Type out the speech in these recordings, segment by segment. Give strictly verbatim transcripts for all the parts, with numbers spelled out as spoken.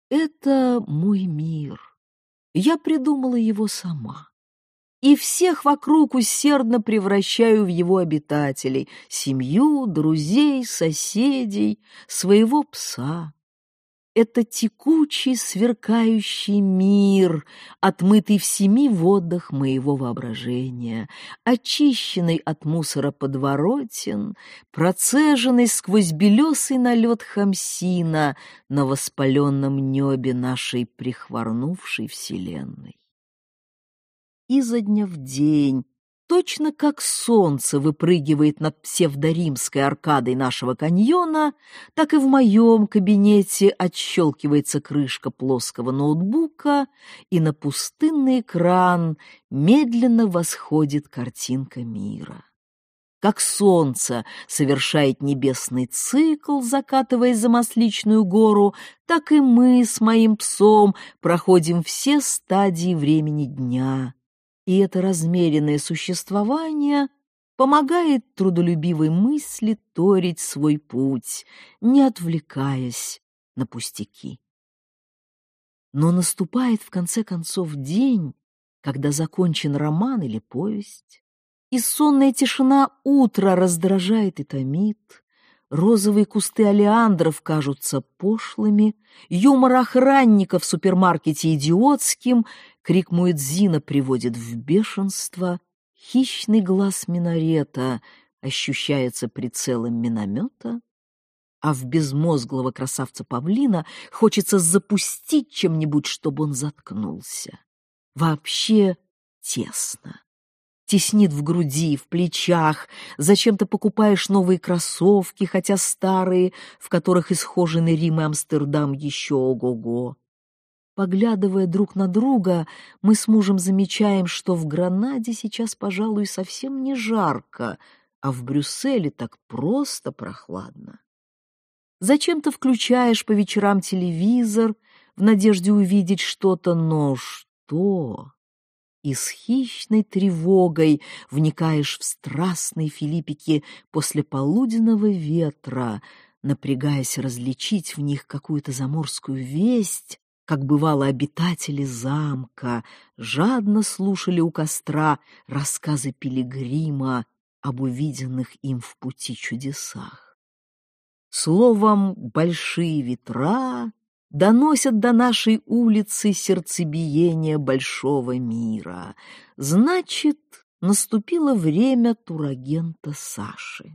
Это мой мир. Я придумала его сама. И всех вокруг усердно превращаю в его обитателей: семью, друзей, соседей, своего пса. Это текучий, сверкающий мир, отмытый в семи водах моего воображения, очищенный от мусора подворотен, процеженный сквозь белесый налет хамсина на воспаленном небе нашей прихворнувшей вселенной. Изо дня в день, точно как солнце выпрыгивает над псевдоримской аркадой нашего каньона, так и в моем кабинете отщелкивается крышка плоского ноутбука, и на пустынный экран медленно восходит картинка мира. Как солнце совершает небесный цикл, закатываясь за Масличную гору, так и мы с моим псом проходим все стадии времени дня. И это размеренное существование помогает трудолюбивой мысли торить свой путь, не отвлекаясь на пустяки. Но наступает в конце концов день, когда закончен роман или повесть, и сонная тишина утра раздражает и томит, розовые кусты олеандров кажутся пошлыми, юмор охранника в супермаркете идиотским, крик муэдзина приводит в бешенство, хищный глаз минарета ощущается прицелом миномета, а в безмозглого красавца-павлина хочется запустить чем-нибудь, чтобы он заткнулся. Вообще тесно. Теснит в груди, в плечах, зачем-то покупаешь новые кроссовки, хотя старые, в которых исхожены Рим и Амстердам еще ого-го. Поглядывая друг на друга, мы с мужем замечаем, что в Гранаде сейчас, пожалуй, совсем не жарко, а в Брюсселе так просто прохладно. Зачем-то включаешь по вечерам телевизор в надежде увидеть что-то, но что? И с хищной тревогой вникаешь в страстные филиппики послеполуденного ветра, напрягаясь различить в них какую-то заморскую весть, как бывало обитатели замка жадно слушали у костра рассказы пилигрима об увиденных им в пути чудесах. Словом, большие ветра доносят до нашей улицы сердцебиение большого мира. Значит, наступило время турагента Саши.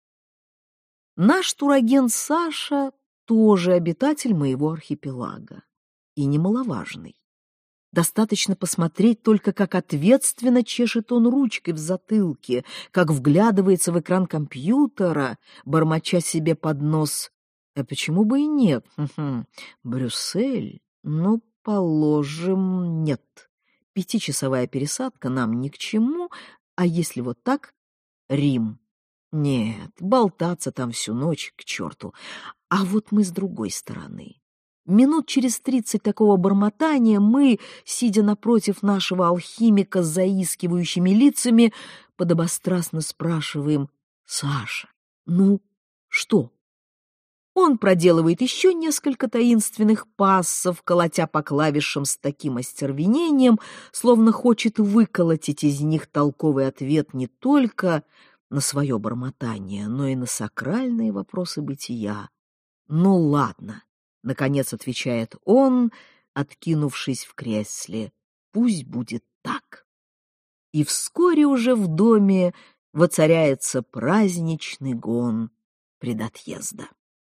Наш турагент Саша тоже обитатель моего архипелага, и немаловажный. Достаточно посмотреть только, как ответственно чешет он ручкой в затылке, как вглядывается в экран компьютера, бормоча себе под нос: а почему бы и нет? Хм-хм. Брюссель? Ну, положим, нет. Пятичасовая пересадка нам ни к чему, а если вот так? Рим. Нет, болтаться там всю ночь к черту. А вот мы с другой стороны. Минут через тридцать такого бормотания мы, сидя напротив нашего алхимика с заискивающими лицами, подобострастно спрашиваем: «Саша, ну что?» Он проделывает еще несколько таинственных пассов, колотя по клавишам с таким остервенением, словно хочет выколотить из них толковый ответ не только на свое бормотание, но и на сакральные вопросы бытия. «Ну ладно», — наконец отвечает он, откинувшись в кресле, — «пусть будет так». И вскоре уже в доме воцаряется праздничный гон предотъезда.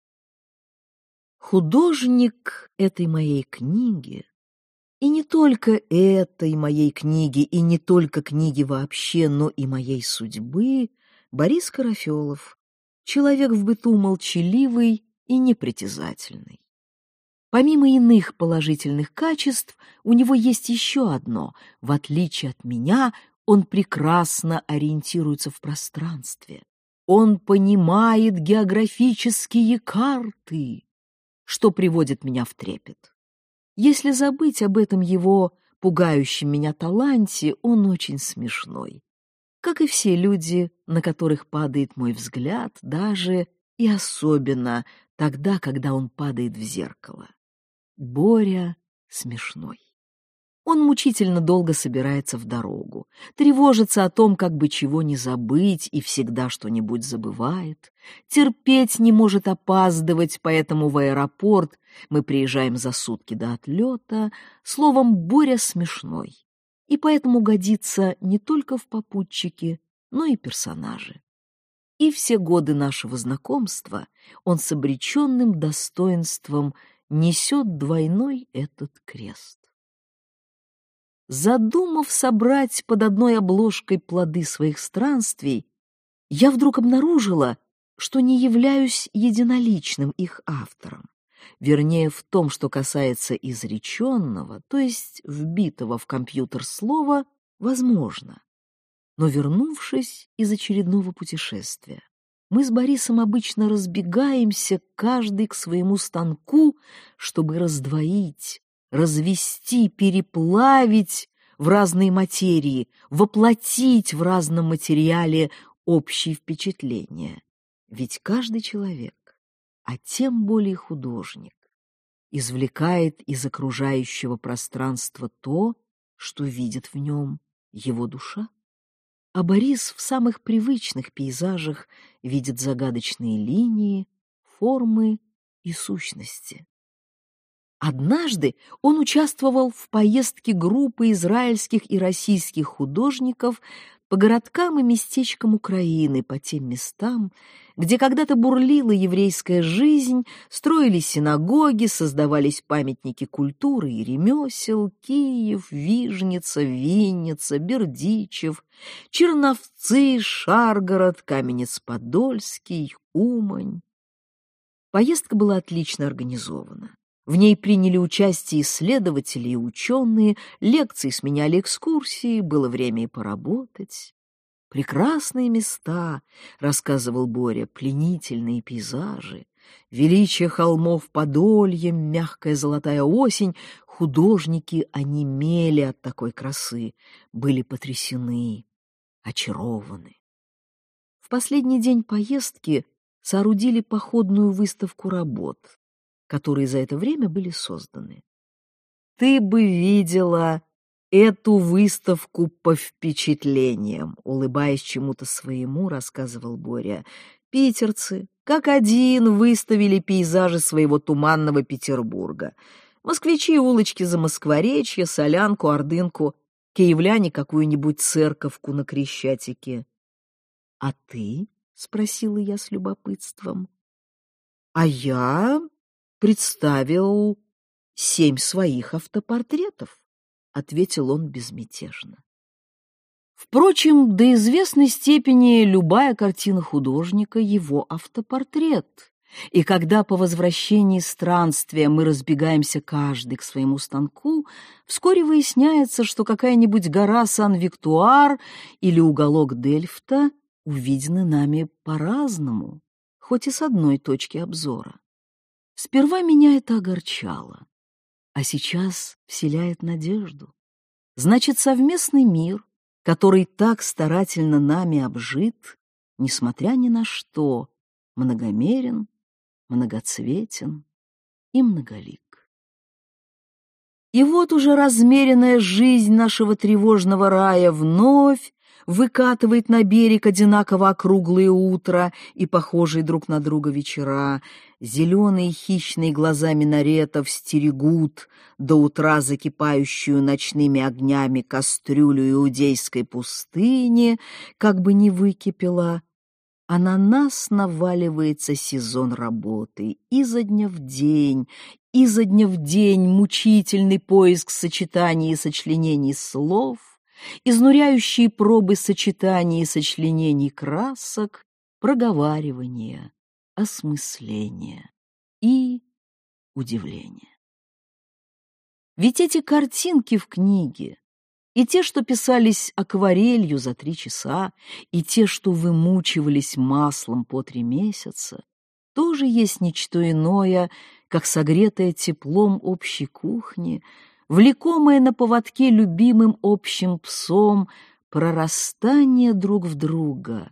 Художник этой моей книги, и не только этой моей книги, и не только книги вообще, но и моей судьбы, Борис Карафелов, человек в быту молчаливый и непритязательный. Помимо иных положительных качеств, у него есть еще одно: в отличие от меня, он прекрасно ориентируется в пространстве. Он понимает географические карты, что приводит меня в трепет. Если забыть об этом его пугающем меня таланте, он очень смешной. Как и все люди, на которых падает мой взгляд, даже и особенно тогда, когда он падает в зеркало. Боря смешной. Он мучительно долго собирается в дорогу, тревожится о том, как бы чего не забыть, и всегда что-нибудь забывает, терпеть не может опаздывать, поэтому в аэропорт мы приезжаем за сутки до отлета. Словом, Боря смешной, и поэтому годится не только в попутчики, но и персонажи. И все годы нашего знакомства он с обреченным достоинством несет двойной этот крест. Задумав собрать под одной обложкой плоды своих странствий, я вдруг обнаружила, что не являюсь единоличным их автором. Вернее, в том, что касается изреченного, то есть вбитого в компьютер слова, возможно. Но, вернувшись из очередного путешествия, мы с Борисом обычно разбегаемся, каждый к своему станку, чтобы раздвоить, развести, переплавить в разные материи, воплотить в разном материале общие впечатления. Ведь каждый человек, а тем более художник, извлекает из окружающего пространства то, что видит в нем его душа. А Борис в самых привычных пейзажах видит загадочные линии, формы и сущности. Однажды он участвовал в поездке группы израильских и российских художников по городкам и местечкам Украины, по тем местам, где когда-то бурлила еврейская жизнь, строились синагоги, создавались памятники культуры и ремесел: Киев, Вижница, Винница, Бердичев, Черновцы, Шаргород, Каменец-Подольский, Умань. Поездка была отлично организована. В ней приняли участие исследователи и ученые, лекции сменяли экскурсии, было время и поработать. «Прекрасные места», — рассказывал Боря, — «пленительные пейзажи, величие холмов Подолья, мягкая золотая осень». Художники онемели от такой красы, были потрясены, очарованы. В последний день поездки соорудили походную выставку работ, которые за это время были созданы. «Ты бы видела эту выставку по впечатлениям», — улыбаясь чему-то своему, рассказывал Боря. «Питерцы, как один, выставили пейзажи своего туманного Петербурга. Москвичи — улочки Замоскворечья, Солянку, Ордынку, киевляне — какую-нибудь церковку на Крещатике». «А ты?» — спросила я с любопытством. «А я представил семь своих автопортретов», — ответил он безмятежно. Впрочем, до известной степени любая картина художника — его автопортрет, и когда по возвращении странствия мы разбегаемся каждый к своему станку, вскоре выясняется, что какая-нибудь гора Сан-Виктуар или уголок Дельфта увидены нами по-разному, хоть и с одной точки обзора. Сперва меня это огорчало, а сейчас вселяет надежду. Значит, совместный мир, который так старательно нами обжит, несмотря ни на что, многомерен, многоцветен и многолик. И вот уже размеренная жизнь нашего тревожного рая вновь выкатывает на берег одинаково округлые утра и похожие друг на друга вечера. Зеленые хищные глаза минаретов стерегут до утра закипающую ночными огнями кастрюлю иудейской пустыни, как бы не выкипела. А на нас наваливается сезон работы изо дня в день, изо дня в день мучительный поиск сочетаний и сочленений слов, изнуряющие пробы сочетаний и сочленений красок, проговаривания, осмысления и удивления. Ведь эти картинки в книге, и те, что писались акварелью за три часа, и те, что вымучивались маслом по три месяца, тоже есть ничто иное, как согретое теплом общей кухни, влекомое на поводке любимым общим псом, прорастание друг в друга,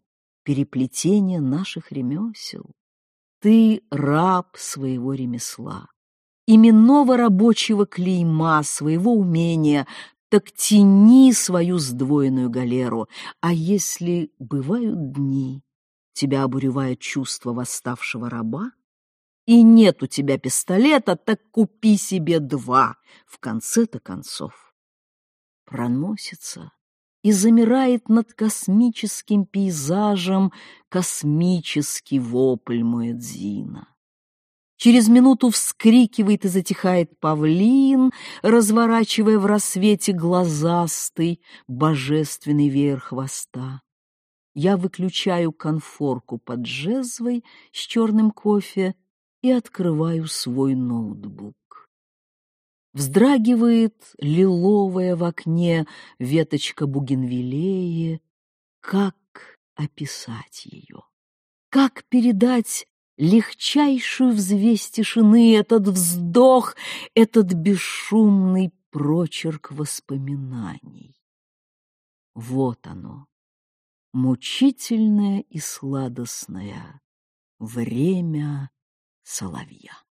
переплетение наших ремесел. Ты раб своего ремесла, именного рабочего клейма, своего умения, так тяни свою сдвоенную галеру. А если бывают дни, тебя обуревает чувство восставшего раба, и нет у тебя пистолета, так купи себе два, в конце-то концов. Проносится и замирает над космическим пейзажем космический вопль Муэдзина. Через минуту вскрикивает и затихает павлин, разворачивая в рассвете глазастый божественный веер хвоста. Я выключаю конфорку под джезвой с черным кофе и открываю свой ноутбук. Вздрагивает лиловая в окне веточка бугенвиллеи. Как описать ее? Как передать легчайшую взвесь тишины, этот вздох, этот бесшумный прочерк воспоминаний? Вот оно, мучительное и сладостное время соловья.